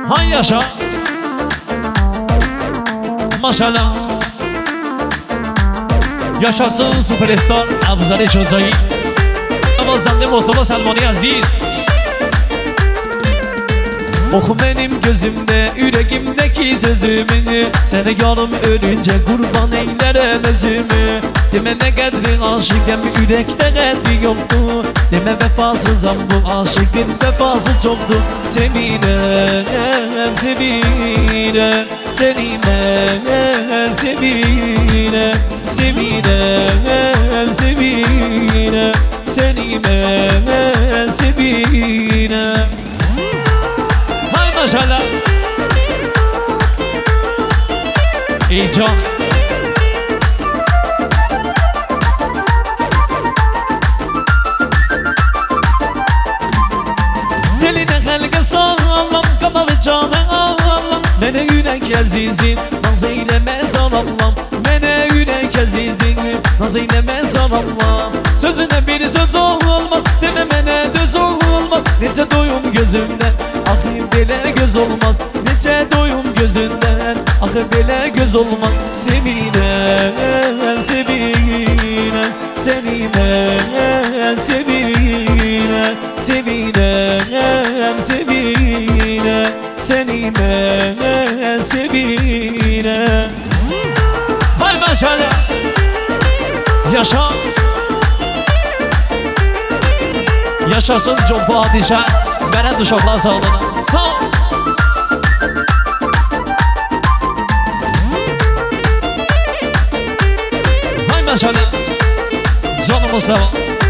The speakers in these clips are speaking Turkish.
Hay yaşa. Maşallah. Yaşasın süperstar Abzade Çözayı. Avazande Mustafa Salmani Aziz. Oku benim gözümde, yüreğimdeki sözümü. Seni yarım ölünce kurban eylerim özümü. Deme ne kadrin aşıkken yürekte kadri yoktu. Deme vefasızam bu aşıkın vefası çoktu. Sevinem, sevinem, sevinem, sevinem, sevinem, sevinem, sevinem, sevinem. Hay maşallah. İyi can. Deline helge sağlam, kanalı canı ağlam. Mene yürek azizim, naz eyleme sarallam. Mene yürek azizim, naz eyleme sarallam. Sözüne bir söz olmaz, deme mene düz olmaz. Nece doyum gözümden, ahı bile göz olmaz. Nece doyum gözünden, ahı bile göz olmaz. Sevinem, sevinem, sevinem, sevinem, sevinem, sevinem, sevinem, sevinem. Hay maşallah. Yaşa. Yaşasın çok padişah. Veren uşaklar sağlığına. Sağ ol. Hay maşallah. Canımız devam.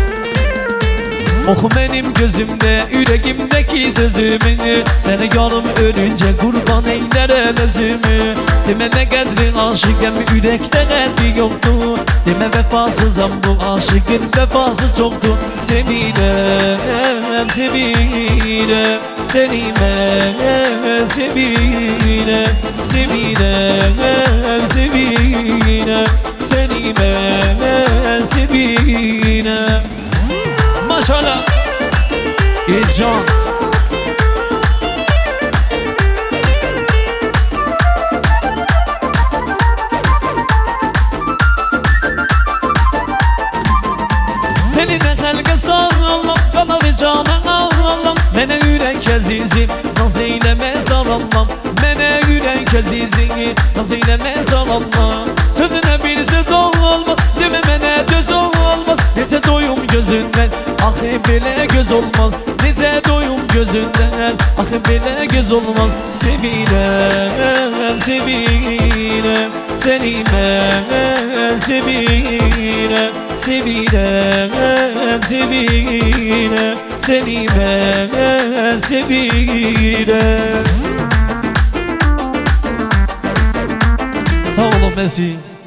Oku benim gözümde, yüreğimdeki sözümü. Seni yarım ölünce kurban eylerim özümü. Deme ne kadrin aşıkken yürekte kadri yoktu. Deme vefasızam bu aşıkın vefası çoktu. Sevinem, sevinem, sevinem, sevinem, sevinem, sevinem, sevinem, sevinem. Maşallah. İcan. Eline helge sağlam, kanalı canı ağlam. Mene yürek azizim, naz eyleme sarallam. Mene yürek azizim, naz eyleme sarallam. Sözüne bir söz olmaz, deme mene düz olmaz. Nece doyum gözünden, ahı bile göz olmaz. Nece doyum gözünden, ahı bile göz olmaz. Sevinem, sevinem, sevinem, sevinem, sevinem, sevinem, sevinem, sevinem. Sağ olun Mesih.